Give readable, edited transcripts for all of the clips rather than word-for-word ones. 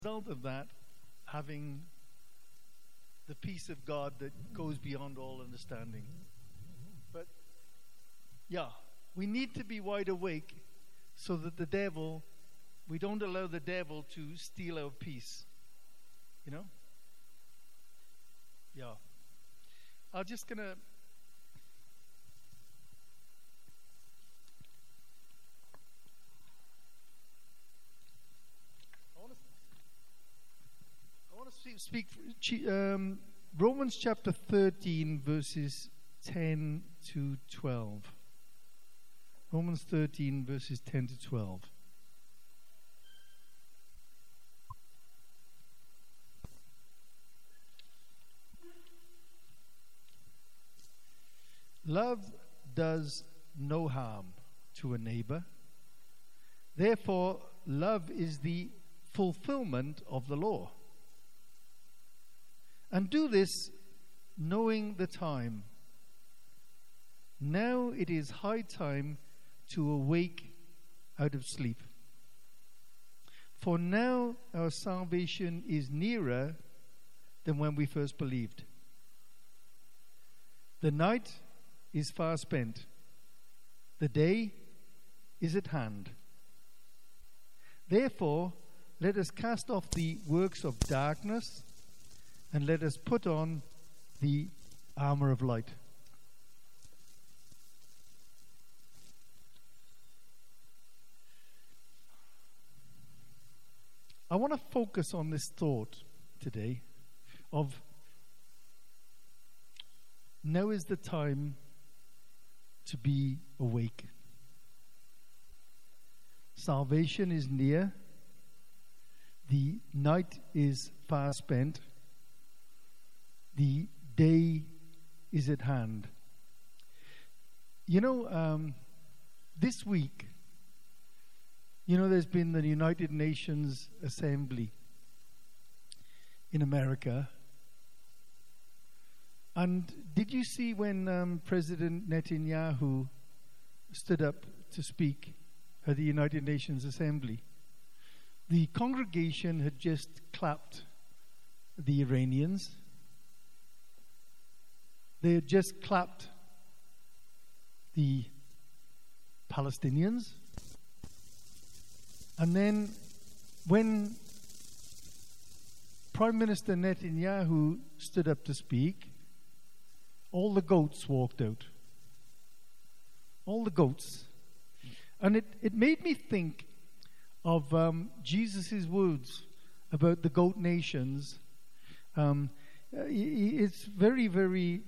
Result of that, having the peace of God that goes beyond all understanding. But yeah, we need to be wide awake so that we don't allow the devil to steal our peace. You know? Yeah. I'm just gonna speak Romans chapter 13 verses 10 to 12. Romans 13 verses 10 to 12. Love does no harm to a neighbor. Therefore, love is the fulfillment of the law. And do this knowing the time. Now it is high time to awake out of sleep. For now our salvation is nearer than when we first believed. The night is far spent. The day is at hand. Therefore, let us cast off the works of darkness and let us put on the armor of light. I want to focus on this thought today of now is the time to be awake. Salvation is near. The night is far spent. The day is at hand. You know, this week, there's been the United Nations Assembly in America. And did you see when President Netanyahu stood up to speak at the United Nations Assembly? The congregation had just clapped the Iranians. They had just clapped the Palestinians. And then when Prime Minister Netanyahu stood up to speak, all the goats walked out. All the goats. And it made me think of Jesus' words about the goat nations. It's very, very...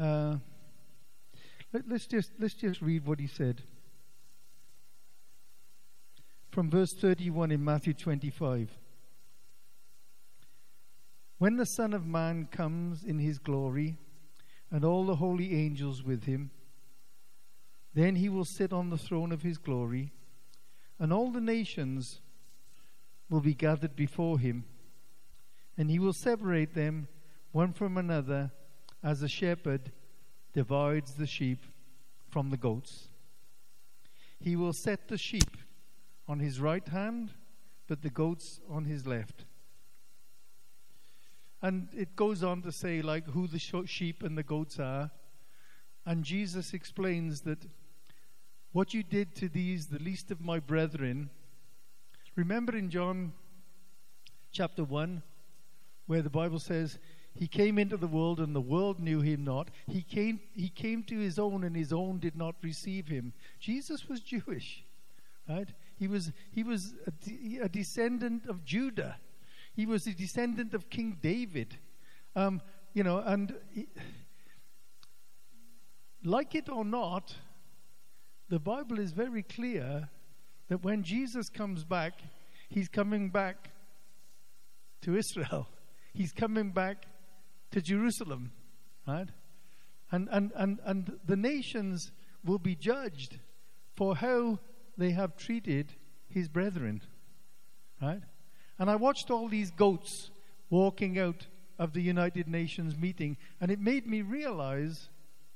let's just read what he said. From verse 31 in Matthew 25. When the Son of Man comes in his glory, and all the holy angels with him, then he will sit on the throne of his glory, and all the nations will be gathered before him, and he will separate them one from another, as a shepherd divides the sheep from the goats. He will set the sheep on his right hand, but the goats on his left. And it goes on to say who the sheep and the goats are. And Jesus explains that what you did to these, the least of my brethren. Remember in John chapter 1, where the Bible says, he came into the world and the world knew him not. He came to his own and his own did not receive him. Jesus was Jewish, right? He was a descendant of Judah. He was a descendant of King David. Like it or not, the Bible is very clear that when Jesus comes back, he's coming back to Israel. He's coming back to Jerusalem, right? And the nations will be judged for how they have treated his brethren, right? And I watched all these goats walking out of the United Nations meeting, and it made me realize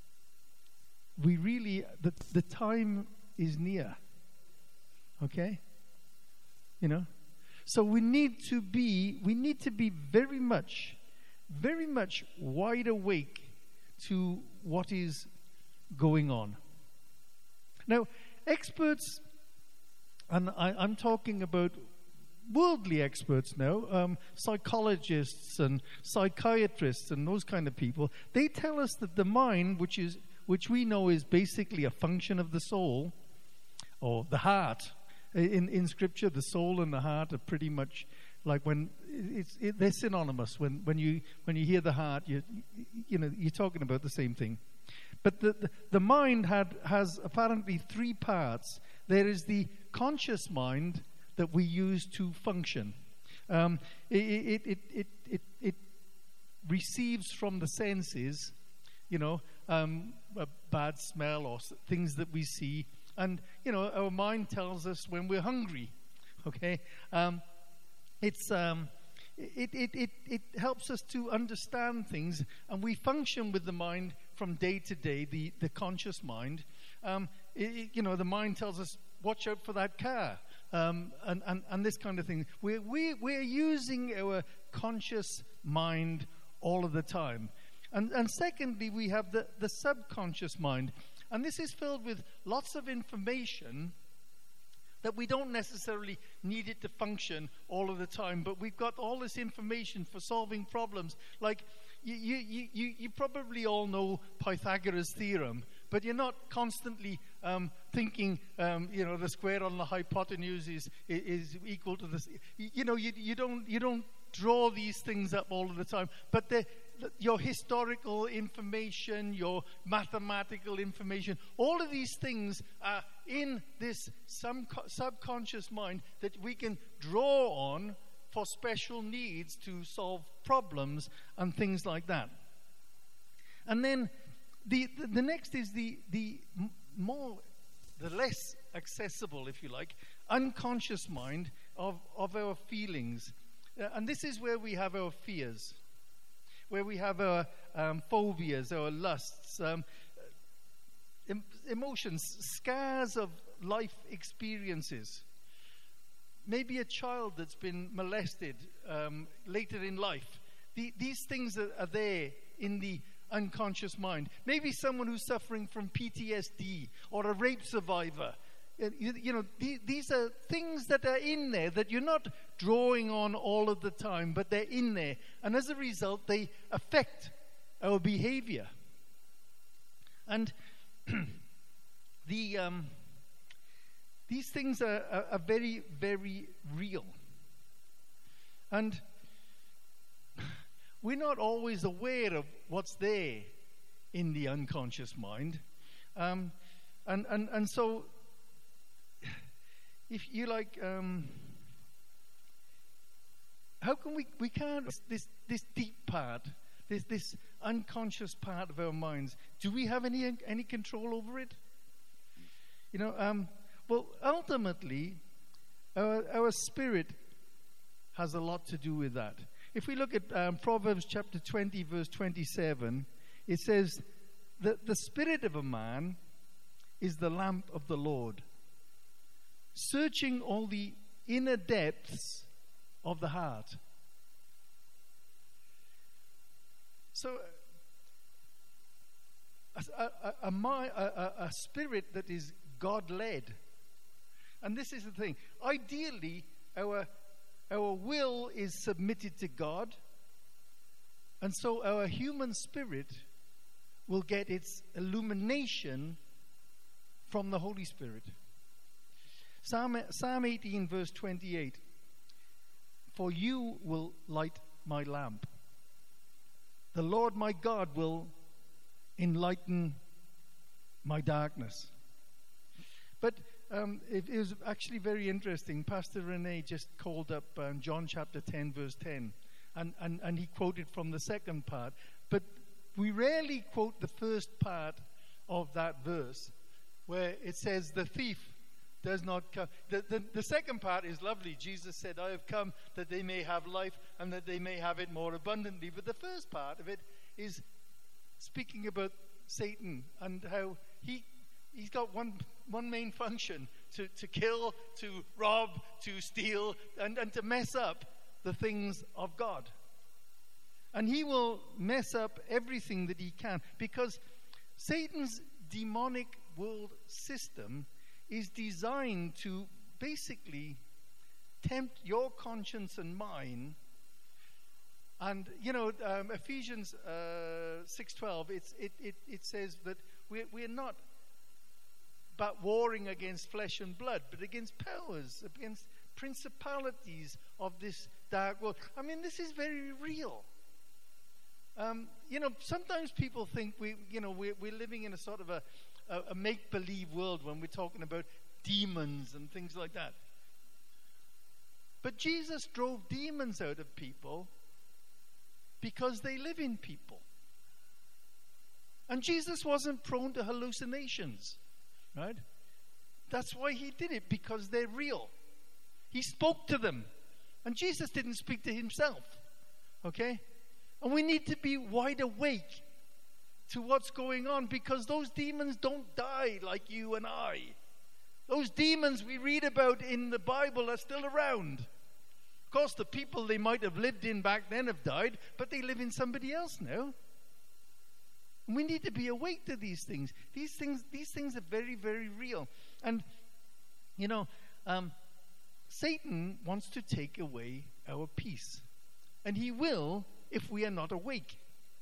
the time is near. Okay? So we need to be very much wide awake to what is going on. Now, experts, and I'm talking about worldly experts now, psychologists and psychiatrists and those kind of people, they tell us that the mind, which we know is basically a function of the soul, or the heart. In Scripture, the soul and the heart are pretty much like they're synonymous. When you hear the heart, you're talking about the same thing. But the mind has apparently three parts. There is the conscious mind that we use to function. It receives from the senses, a bad smell or things that we see, and our mind tells us when we're hungry. Okay, it helps us to understand things, and we function with the mind from day to day. The conscious mind, the mind tells us, watch out for that car. And this kind of thing. We're using our conscious mind all of the time. And secondly, we have the subconscious mind. And this is filled with lots of information that we don't necessarily need it to function all of the time. But we've got all this information for solving problems. Like, you probably all know Pythagoras' theorem, but you're not constantly thinking, the square on the hypotenuse is equal to this. You don't draw these things up all of the time. But your historical information, your mathematical information, all of these things are in this subconscious mind that we can draw on for special needs to solve problems and things like that. And then the next is the less accessible, if you like, unconscious mind of our feelings. And this is where we have our fears, where we have our phobias, our lusts, emotions, scars of life experiences. Maybe a child that's been molested later in life. These things are there in the unconscious mind. Maybe someone who's suffering from PTSD or a rape survivor. These are things that are in there that you're not drawing on all of the time, but they're in there. And as a result, they affect our behavior. And these things are very, very real. And we're not always aware of what's there in the unconscious mind. And so, if you like, how can we can't, this deep part, this unconscious part of our minds, do we have any control over it? Well, ultimately, our spirit has a lot to do with that. If we look at Proverbs chapter 20, verse 27, it says that the spirit of a man is the lamp of the Lord, searching all the inner depths of the heart. So, a spirit that is God-led. And this is the thing. Ideally, our will is submitted to God, and so our human spirit will get its illumination from the Holy Spirit. Psalm 18, verse 28. For you will light my lamp. The Lord my God will enlighten my darkness. But it was actually very interesting. Pastor Rene just called up John chapter 10, verse 10. And he quoted from the second part. But we rarely quote the first part of that verse, where it says, the thief does not come. The second part is lovely. Jesus said, I have come that they may have life and that they may have it more abundantly. But the first part of it is speaking about Satan and how he's got one main function, to kill, to rob, to steal, and to mess up the things of God. And he will mess up everything that he can, because Satan's demonic world system is designed to basically tempt your conscience and mine. And Ephesians 6:12, it says that we're not but warring against flesh and blood, but against powers, against principalities of this dark world. I mean, this is very real. Sometimes people think we're living in a sort of a make-believe world when we're talking about demons and things like that. But Jesus drove demons out of people because they live in people. And Jesus wasn't prone to hallucinations, right? That's why he did it, because they're real. He spoke to them. And Jesus didn't speak to himself, okay? And we need to be wide awake to what's going on, because those demons don't die like you and I. Those demons we read about in the Bible are still around. Of course, the people they might have lived in back then have died, but they live in somebody else now. And we need to be awake to these things. These things are very, very real. And, Satan wants to take away our peace. And he will if we are not awake.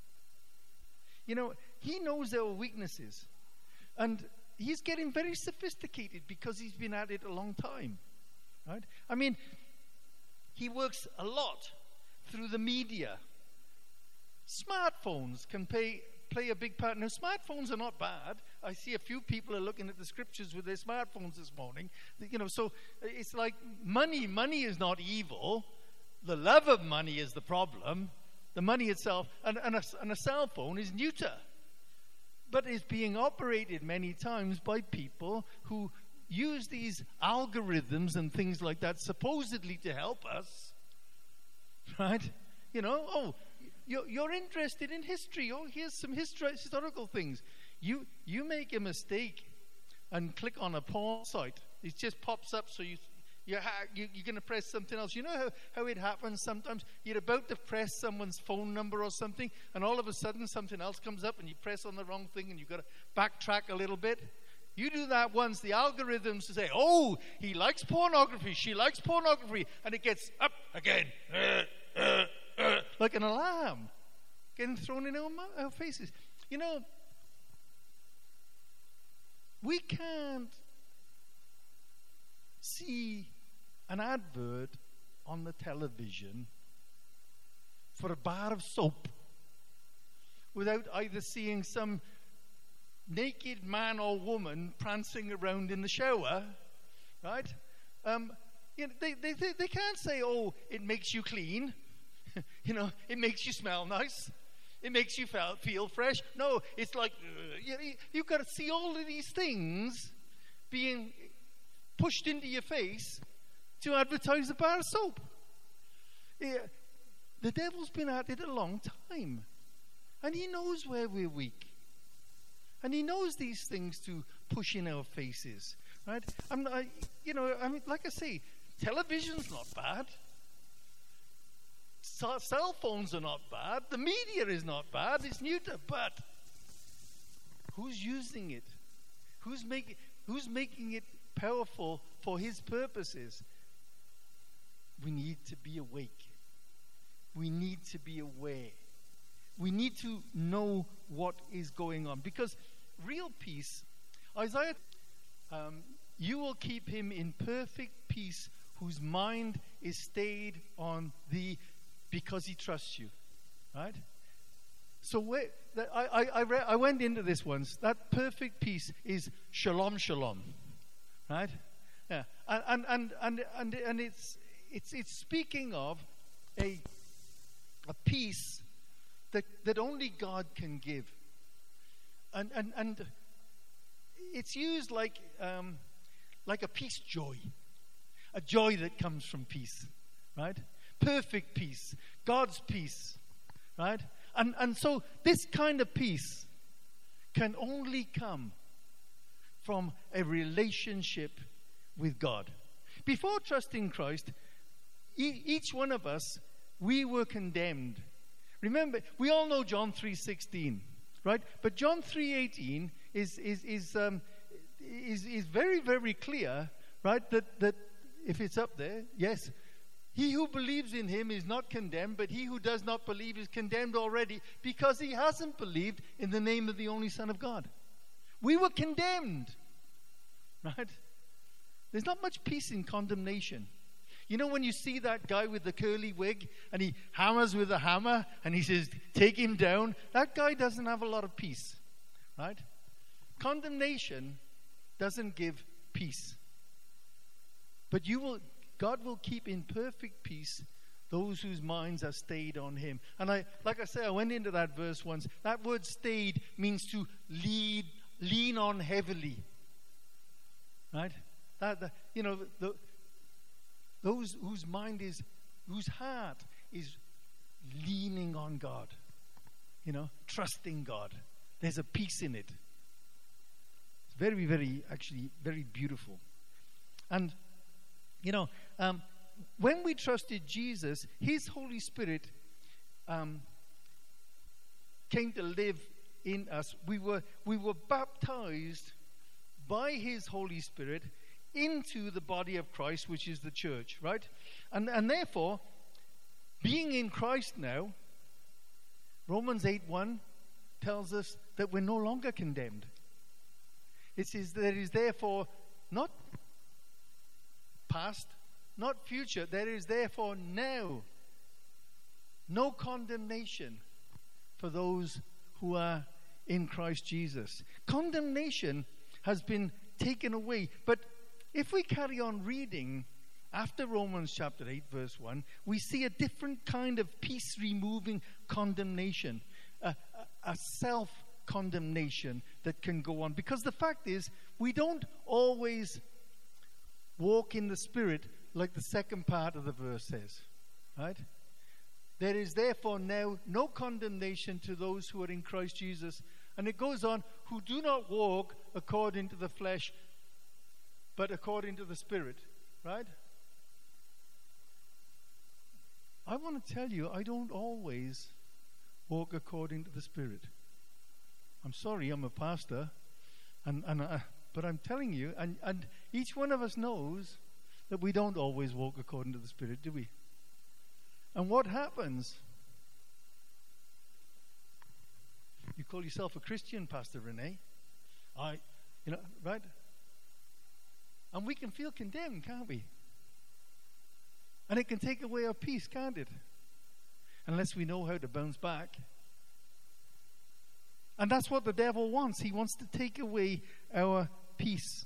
He knows our weaknesses. And he's getting very sophisticated because he's been at it a long time. Right? I mean, he works a lot through the media. Smartphones can play a big part. Now, smartphones are not bad. I see a few people are looking at the scriptures with their smartphones this morning. So it's like money. Money is not evil. The love of money is the problem. The money itself, and a cell phone is neuter, but is being operated many times by people who use these algorithms and things like that supposedly to help us, right? You're interested in history. Oh, here's some historical things. You make a mistake and click on a porn site. It just pops up, so you're going to press something else. You know how it happens sometimes? You're about to press someone's phone number or something, and all of a sudden something else comes up, and you press on the wrong thing, and you've got to backtrack a little bit. You do that once, the algorithms say, oh, he likes pornography, she likes pornography, and it gets up again. Like an alarm getting thrown in our faces. We can't see an advert on the television for a bar of soap without either seeing some naked man or woman prancing around in the shower, right? They can't say, oh, it makes you clean. It makes you smell nice. It makes you feel fresh. No, it's like, you've got to see all of these things being pushed into your face to advertise a bar of soap. The devil's been at it a long time. And he knows where we're weak. And he knows these things to push in our faces. Right? Like I say, television's not bad. Cell phones are not bad. The media is not bad. It's neuter. But who's using it? Who's making it powerful for his purposes? We need to be awake. We need to be aware. We need to know what is going on. Because real peace, Isaiah, you will keep him in perfect peace whose mind is stayed on thee because he trusts you. Right? So I went into this once. That perfect peace is shalom, shalom. Right? Yeah. And it's speaking of a peace that only God can give. And it's used like a peace joy. A joy that comes from peace. Right? Perfect peace. God's peace. Right? And so this kind of peace can only come from a relationship with God. Before trusting Christ, each one of us, we were condemned. Remember, we all know John 3:16, right? But John 3:18 is very, very clear, right? That if it's up there, yes, he who believes in him is not condemned, but he who does not believe is condemned already, because he hasn't believed in the name of the only Son of God. We were condemned, right? There's not much peace in condemnation. You know, when you see that guy with the curly wig and he hammers with a hammer and he says, take him down, that guy doesn't have a lot of peace, right? Condemnation doesn't give peace. But God will keep in perfect peace those whose minds are stayed on him. And like I say, I went into that verse once. That word stayed means to lean on heavily, right? Those whose heart is leaning on God, trusting God. There's a peace in it. It's very, very, actually, very beautiful. And, when we trusted Jesus, his Holy Spirit came to live in us. We were baptized by his Holy Spirit into the body of Christ, which is the church, right? And therefore, being in Christ now, Romans 8:1 tells us that we're no longer condemned. It says there is therefore not past, not future, there is therefore now no condemnation for those who are in Christ Jesus. Condemnation has been taken away. But if we carry on reading after Romans chapter 8 verse 1, we see a different kind of peace-removing condemnation, a self-condemnation that can go on. Because the fact is, we don't always walk in the Spirit like the second part of the verse says, right? There is therefore now no condemnation to those who are in Christ Jesus. And it goes on, who do not walk according to the flesh, but according to the Spirit, right? I want to tell you, I don't always walk according to the Spirit. I'm sorry, I'm a pastor, but I'm telling you, and each one of us knows that we don't always walk according to the Spirit, do we? And what happens? You call yourself a Christian, Pastor Renee. Right? And we can feel condemned, can't we? And it can take away our peace, can't it? Unless we know how to bounce back. And that's what the devil wants. He wants to take away our peace.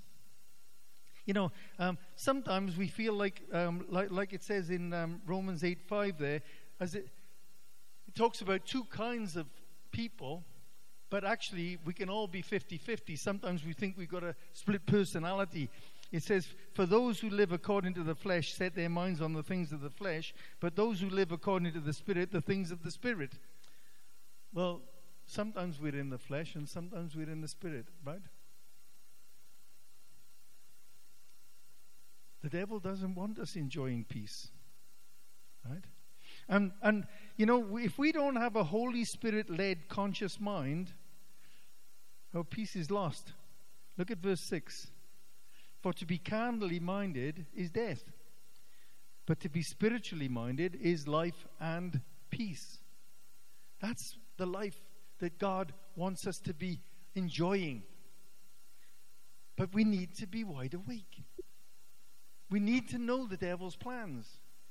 Sometimes we feel like it says in Romans 8:5 there, as it talks about two kinds of people, but actually we can all be 50-50. Sometimes we think we've got a split personality. It says, for those who live according to the flesh set their minds on the things of the flesh, but those who live according to the Spirit, the things of the Spirit. Well, sometimes we're in the flesh and sometimes we're in the Spirit, right? The devil doesn't want us enjoying peace, right? And if we don't have a Holy Spirit-led conscious mind, our peace is lost. Look at verse 6. For to be carnally minded is death, but to be spiritually minded is life and peace. That's the life that God wants us to be enjoying. But we need to be wide awake. We need to know the devil's plans.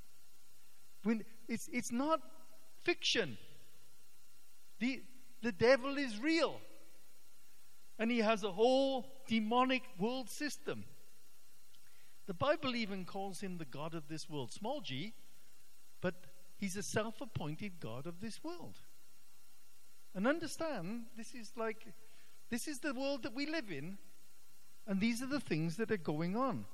It's not fiction. The devil is real. And he has a whole demonic world system. The Bible even calls him the God of this world. Small g, but he's a self-appointed God of this world. And understand, this is the world that we live in, and these are the things that are going on.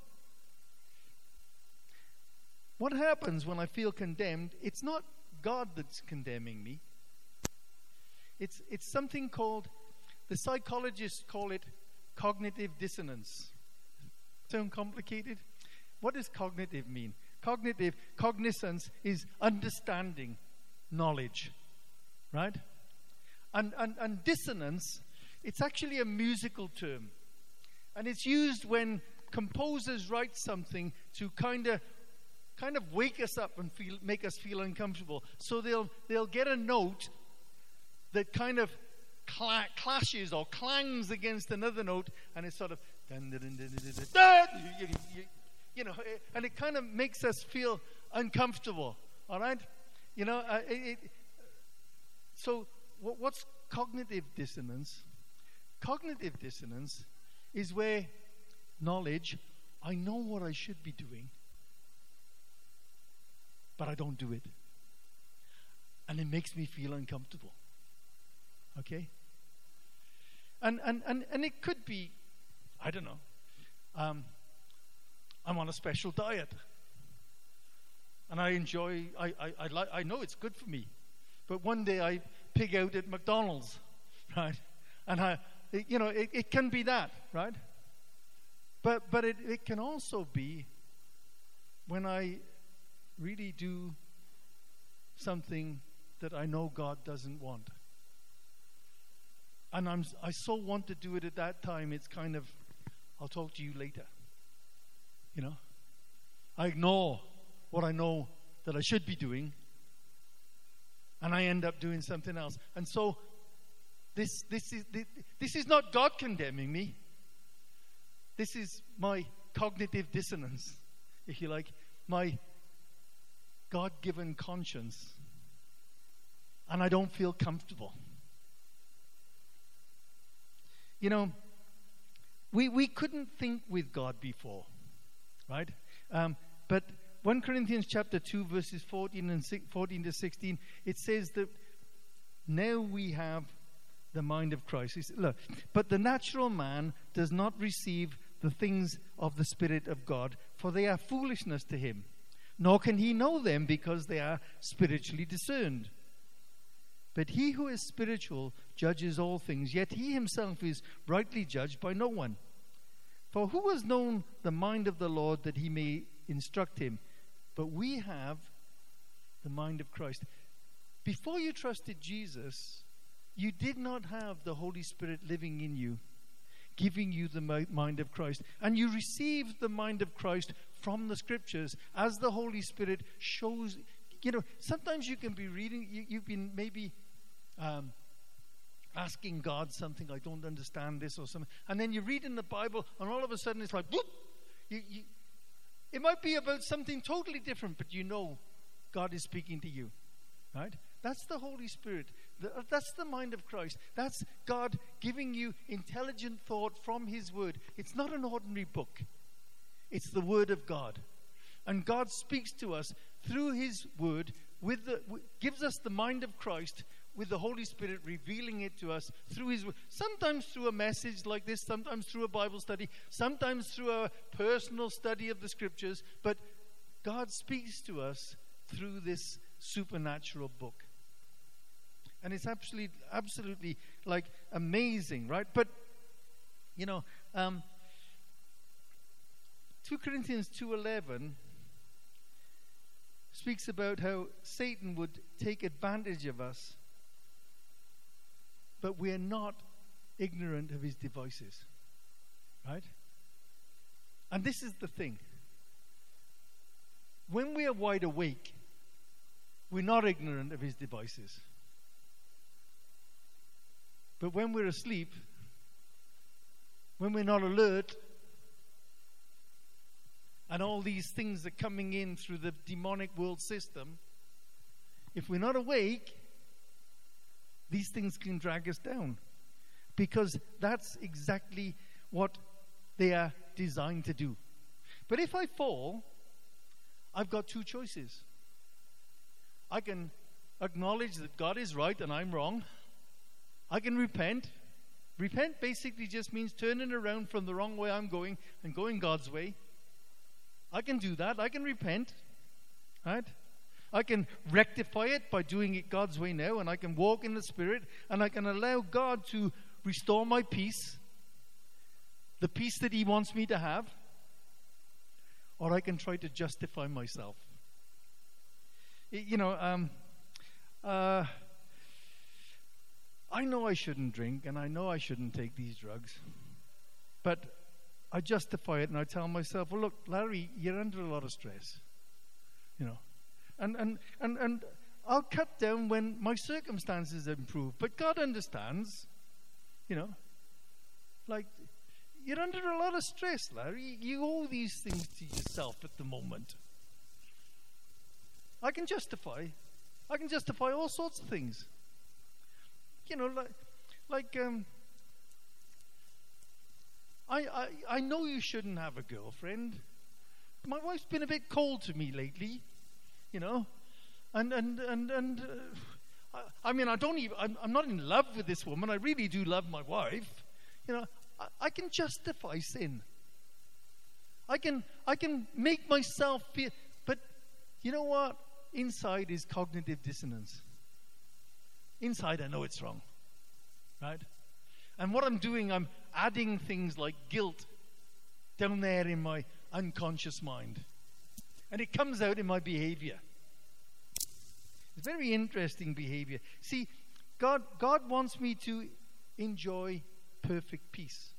What happens when I feel condemned? It's not God that's condemning me. It's something called, the psychologists call it cognitive dissonance. Sound complicated? What does cognitive mean? Cognizance is understanding, knowledge, right? And dissonance, it's actually a musical term. And it's used when composers write something to kind of wake us up and make us feel uncomfortable. So they'll get a note that kind of clashes or clangs against another note, and it's sort of you know, and it kind of makes us feel uncomfortable. All right, you know. So what's cognitive dissonance? Cognitive dissonance is where knowledge, I know what I should be doing, but I don't do it. And it makes me feel uncomfortable. Okay? And it could be, I don't know, I'm on a special diet. And I know it's good for me. But one day I pig out at McDonald's, right? And it can be that, right? But it can also be when I really do something that I know God doesn't want. And I so want to do it at that time, it's kind of, I'll talk to you later. You know? I ignore what I know that I should be doing, and I end up doing something else. And so this is not God condemning me. This is my cognitive dissonance, if you like, my God-given conscience. And I don't feel comfortable. You know, we couldn't think with God before, right? But 1 Corinthians chapter 2, verses 14 to 16, it says that now we have the mind of Christ. He said, look, but the natural man does not receive the things of the Spirit of God, for they are foolishness to him. Nor can he know them, because they are spiritually discerned. But he who is spiritual judges all things, yet he himself is rightly judged by no one. For who has known the mind of the Lord that he may instruct him? But we have the mind of Christ. Before you trusted Jesus, you did not have the Holy Spirit living in you, giving you the mind of Christ. And you received the mind of Christ from the Scriptures as the Holy Spirit shows. You know, sometimes you can be reading, you've been maybe asking God something, I don't understand this or something. And then you read in the Bible, and all of a sudden it's like, whoop! It might be about something totally different, but you know God is speaking to you. Right? That's the Holy Spirit. That's the mind of Christ. That's God giving you intelligent thought from His Word. It's not an ordinary book. It's the Word of God. And God speaks to us through His Word, gives us the mind of Christ, with the Holy Spirit revealing it to us through His Word. Sometimes through a message like this, sometimes through a Bible study, sometimes through a personal study of the Scriptures. But God speaks to us through this supernatural book. And it's absolutely like amazing, right? But, you know, 2 Corinthians 2:11 speaks about how Satan would take advantage of us, but we're not ignorant of his devices, right? And this is the thing. When we are wide awake, we're not ignorant of his devices. But when we're asleep, when we're not alert, and all these things are coming in through the demonic world system, if we're not awake, these things can drag us down. Because that's exactly what they are designed to do. But if I fall, I've got two choices. I can acknowledge that God is right and I'm wrong. I can repent. Repent basically just means turning around from the wrong way I'm going and going God's way. I can do that. I can repent. Right? I can rectify it by doing it God's way now, and I can walk in the Spirit, and I can allow God to restore my peace, the peace that He wants me to have. or I can try to justify myself. I know I shouldn't drink, and I know I shouldn't take these drugs, but I justify it, and I tell myself, well, look, Larry, you're under a lot of stress, and I'll cut down when my circumstances improve. But God understands, like, you're under a lot of stress, Larry. You owe these things to yourself at the moment. I can justify all sorts of things. I know you shouldn't have a girlfriend. My wife's been a bit cold to me lately, and I mean, I'm not in love with this woman. I really do love my wife. I can justify sin. I can make myself feel, but you know what? Inside is cognitive dissonance. Inside, I know it's wrong, right? And what I'm doing, I'm adding things like guilt down there in my unconscious mind. And it comes out in my behavior. It's very interesting behavior. See, God wants me to enjoy perfect peace.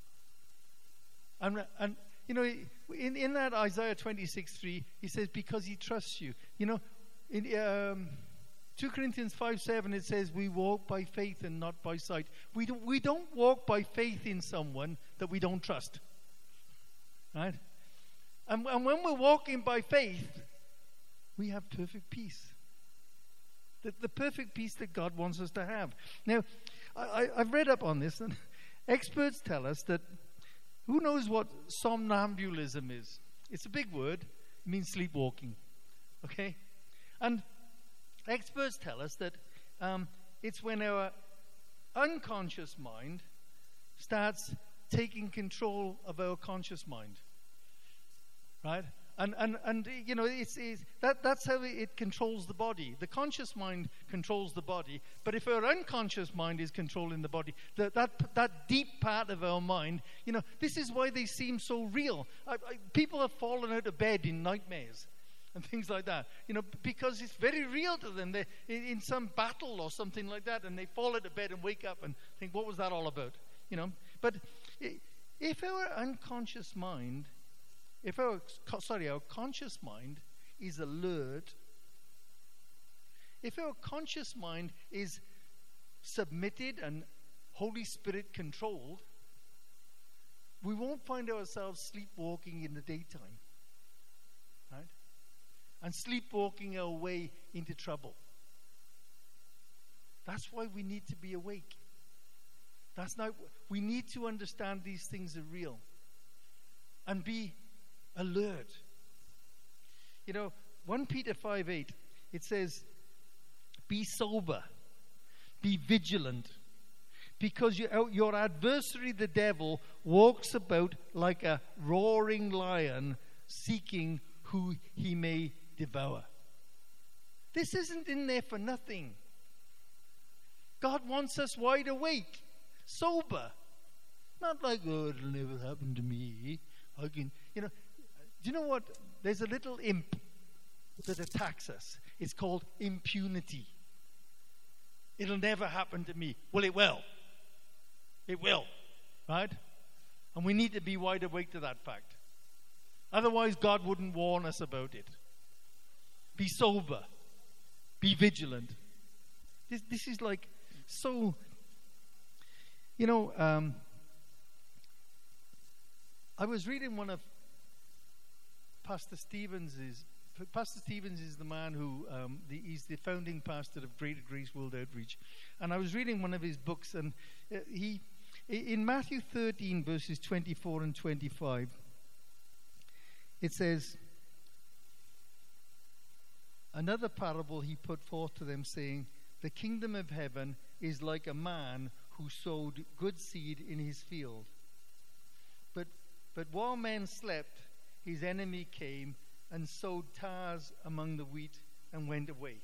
And in that Isaiah 26:3, he says, because he trusts you. In 2 Corinthians 5:7, it says, we walk by faith and not by sight. We don't walk by faith in someone that we don't trust. Right? And when we're walking by faith, we have perfect peace. The perfect peace that God wants us to have. Now, I've read up on this, and experts tell us that who knows what somnambulism is? It's a big word. It means sleepwalking. Okay? And experts tell us that it's when our unconscious mind starts taking control of our conscious mind. Right? And that's how it controls the body. The conscious mind controls the body, but if our unconscious mind is controlling the body, that deep part of our mind, this is why they seem so real. People have fallen out of bed in nightmares and things like that, because it's very real to them. They're in some battle or something like that, and they fall out of bed and wake up and think, what was that all about? But if our unconscious mind, our conscious mind is alert, if our conscious mind is submitted and Holy Spirit controlled, we won't find ourselves sleepwalking in the daytime, right? And sleepwalking our way into trouble. That's why we need to be awake. We need to understand these things are real and be alert. 1 Peter 5:8, it says, be sober, be vigilant, because your adversary, the devil, walks about like a roaring lion, seeking who he may devour. This isn't in there for nothing. God wants us wide awake, sober. Not like, oh, it'll never happen to me. I can, do you know what? There's a little imp that attacks us. It's called impunity. It'll never happen to me. Well, it will. It will. Right? And we need to be wide awake to that fact. Otherwise, God wouldn't warn us about it. Be sober. Be vigilant. This is like so, I was reading one of Pastor Stevens's. Pastor Stevens is the man who, he's the founding pastor of Greater Grace World Outreach. And I was reading one of his books, and in Matthew 13, verses 24 and 25, it says, another parable he put forth to them, saying, the kingdom of heaven is like a man who sowed good seed in his field. But while men slept, his enemy came and sowed tares among the wheat and went away.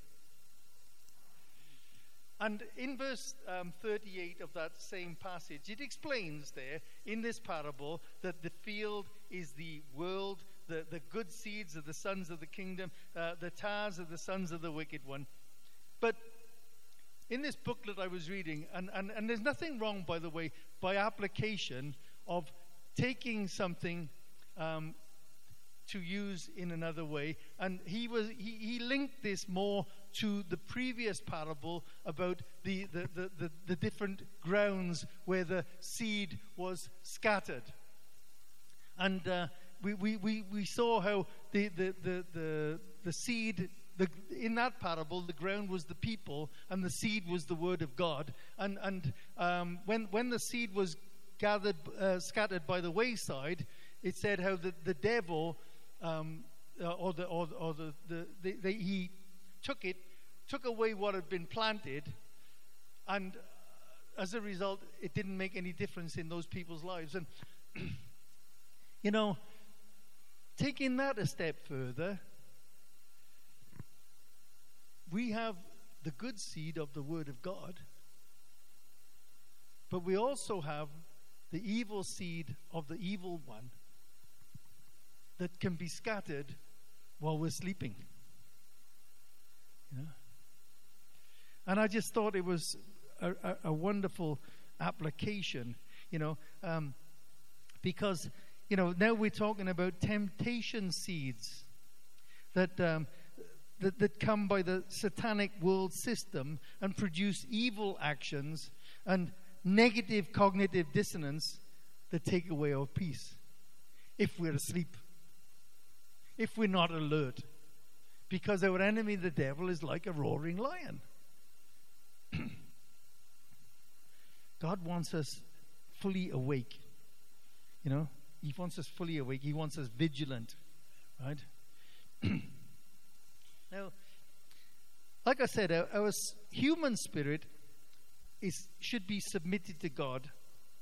And in verse 38 of that same passage, it explains there in this parable that the field is the world, the good seeds are the sons of the kingdom, the tares are the sons of the wicked one. But in this booklet I was reading, and there's nothing wrong, by the way, by application of taking something to use in another way. And he linked this more to the previous parable about the different grounds where the seed was scattered. And we saw how the seed, in that parable, the ground was the people and the seed was the word of God. And when the seed was scattered by the wayside, it said how the devil he took away what had been planted, and as a result, it didn't make any difference in those people's lives. And you know, taking that a step further, we have the good seed of the Word of God, but we also have the evil seed of the evil one that can be scattered while we're sleeping. You know? And I just thought it was a wonderful application, you know, because, you know, now we're talking about temptation seeds that come by the satanic world system and produce evil actions and negative cognitive dissonance that take away our peace if we're asleep, if we're not alert, because our enemy, the devil, is like a roaring lion. God wants us fully awake. You know, He wants us fully awake. He wants us vigilant, right? Now, like I said, our human spirit should be submitted to God.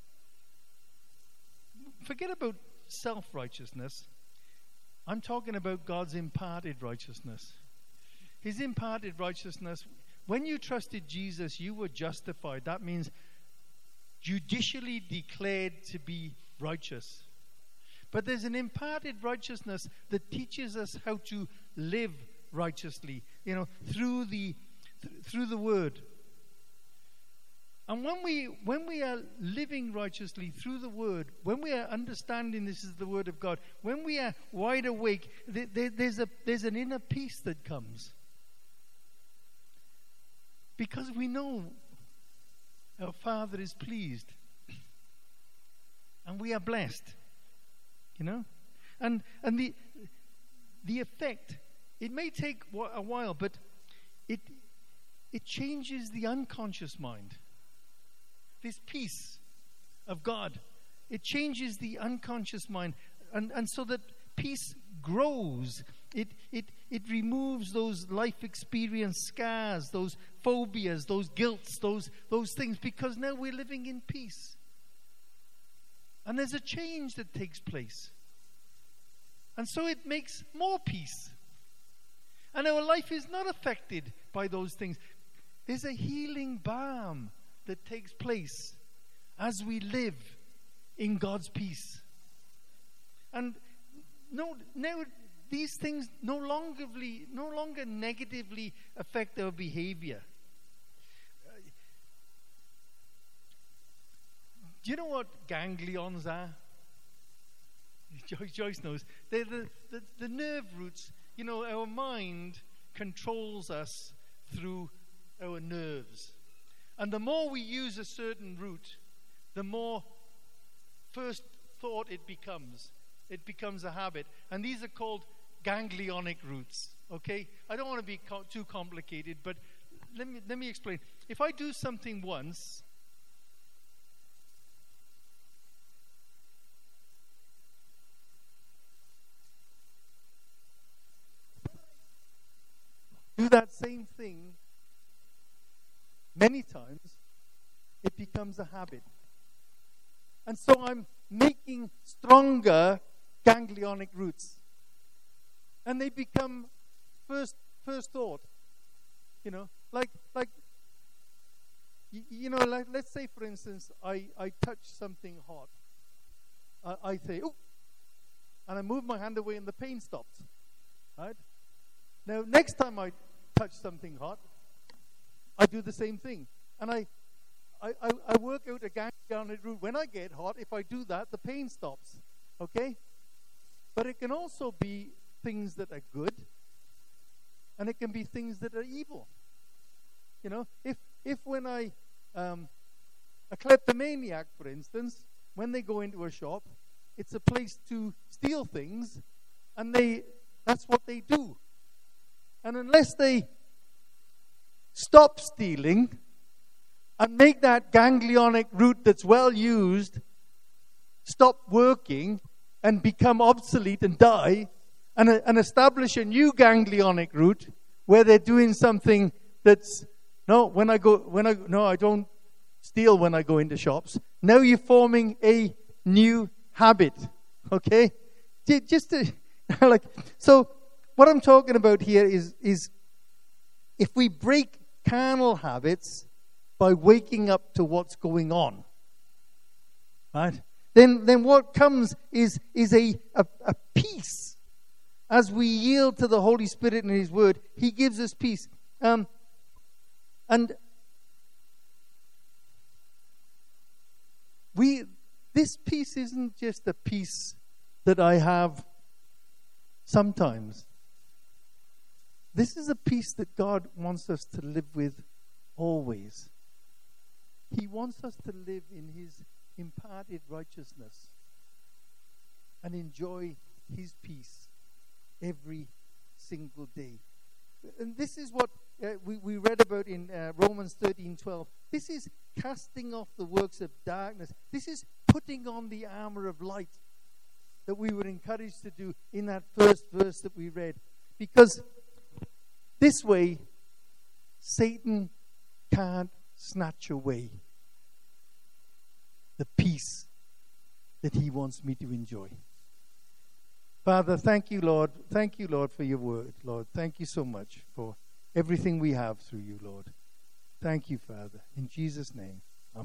Forget about self-righteousness. I'm talking about God's imparted righteousness. His imparted righteousness. When you trusted Jesus, you were justified. That means judicially declared to be righteous. But there's an imparted righteousness that teaches us how to live righteously, you know, through the Word. And when we are living righteously through the Word, when we are understanding this is the Word of God, when we are wide awake, there's an inner peace that comes. Because we know our Father is pleased. And we are blessed. You know? And the effect, it may take a while, but it changes the unconscious mind. This peace of God, it changes the unconscious mind, and so that peace grows. It removes those life experience scars, those phobias, those guilts, those things, because now we're living in peace. And there's a change that takes place. And so it makes more peace. And our life is not affected by those things. There's a healing balm that takes place as we live in God's peace. And now these things no longer negatively affect our behavior. Do you know what ganglions are? Joyce knows. They're the nerve roots. You know, our mind controls us through our nerves. And the more we use a certain route, the more first thought it becomes. It becomes a habit. And these are called ganglionic roots. Okay? I don't want to be too complicated, but let me explain. If I do something once, do that same thing many times, it becomes a habit. And so I'm making stronger ganglionic roots. And they become first thought. You know, like let's say, for instance, I touch something hot. I say, oh, and I move my hand away and the pain stops. Right? Now, next time I touch something hot, I do the same thing. And I work out a ganglionic route. When I get hot, if I do that, the pain stops. Okay? But it can also be things that are good, and it can be things that are evil. You know, if when a kleptomaniac, for instance, when they go into a shop, it's a place to steal things, and that's what they do. And unless they stop stealing and make that ganglionic route that's well used stop working and become obsolete and die, and establish a new ganglionic route where they're doing something that's I don't steal when I go into shops. Now you're forming a new habit, okay? Just to, so what I'm talking about here is if we break carnal habits by waking up to what's going on, right? Then what comes is a peace. As we yield to the Holy Spirit and His Word, He gives us peace. And this peace isn't just a peace that I have sometimes. This is a peace that God wants us to live with always. He wants us to live in His imparted righteousness and enjoy His peace every single day. And this is what we read about in Romans 13:12. This is casting off the works of darkness. This is putting on the armor of light that we were encouraged to do in that first verse that we read. Because this way, Satan can't snatch away the peace that he wants me to enjoy. Father, thank you, Lord. Thank you, Lord, for your word, Lord. Thank you so much for everything we have through you, Lord. Thank you, Father. In Jesus' name.